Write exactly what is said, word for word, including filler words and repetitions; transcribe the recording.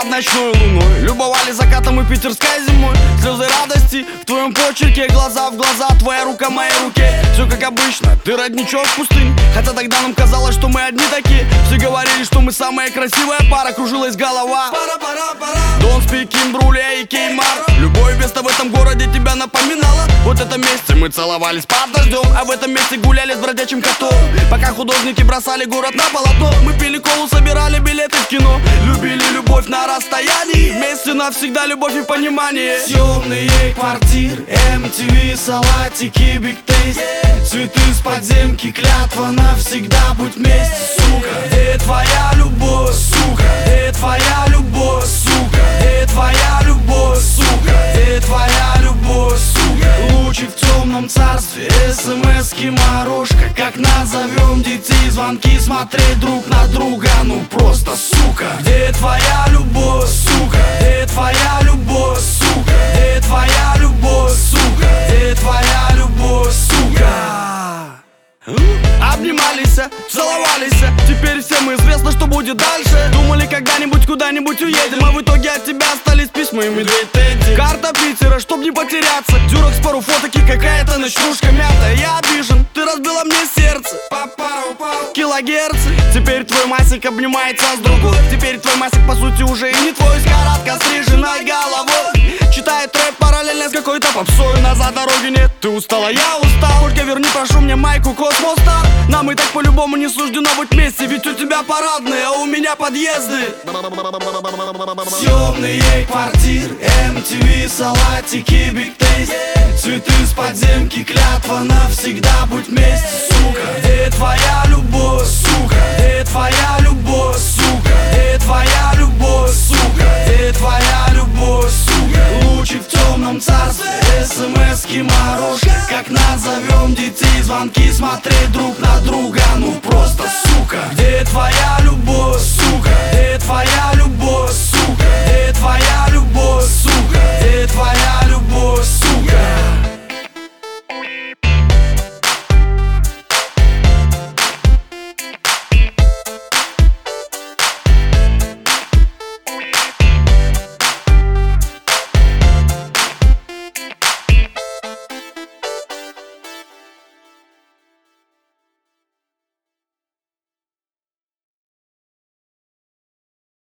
под ночной луной, любовали закатом и питерской зимой. Слезы радости в твоем почерке, глаза в глаза, твоя рука в моей руке. Все как обычно, ты родничок в пустыне. Хотя тогда нам казалось, что мы одни такие. Все говорили, что мы самая красивая пара. Кружилась голова. Пара, пара, пара. Don't speak in Бруле и Кеймар. Любое место в этом городе тебя напоминало. Вот это месте мы целовались под дождем, а в этом месте гуляли с бродячим котом. Пока художники бросали город на полотно, мы пили колу, собирали билеты в кино. Любили любовь на расстоянии, вместе навсегда любовь и понимание. Съемные квартиры, эм ти ви, салатики, биг тейст, цветы с подземки, клятва навсегда будь вместе, сука. Где твоя любовь, сука? Где твоя любовь, сука? Где твоя любовь, сука? Где твоя любовь, сука? Лучик в темном царстве, смс-ки, морожка. Как назовем детей, звонки, смотреть друг на друга, ну просто, сука. Где твоя любовь, сука? Где твоя любовь, сука? Где твоя любовь, сука? Где твоя любовь, сука? Обнимались, целовались, теперь всем известно, что будет дальше. Думали, когда-нибудь куда-нибудь уедем, а в итоге от тебя остались письма и медведь Тедди. Карта Питера, чтоб не потеряться, дюрок с пару фоток и какая-то ночнушка мятая. Я обижен, ты разбила мне сердце, килогерцы. Теперь твой Масик обнимается с другой. Теперь твой Масик по сути уже и не твой. С коротко стриженной головой читает рэп параллельно с какой-то попсой. Назад дороги нет, ты устала, я устал. Только верни, прошу мне майку Космос Стар. Нам и так по-любому не суждено быть вместе. Ведь у тебя парадные, а у меня подъезды. Съемные квартиры, эм ти ви, салатики, биг тейст, цветы с подземки, клятва навсегда будь вместе, сука. Где твоя любовь, сука? Где твоя любовь, сука? Где твоя любовь, сука? Где твоя любовь, сука? Лучик в темном царстве, смс-ки, морожка. Как назовем детей, звонки, смотреть друг на друга, ну просто, сука. Где твоя любовь, сука? Где твоя любовь, сука? Где твоя любовь?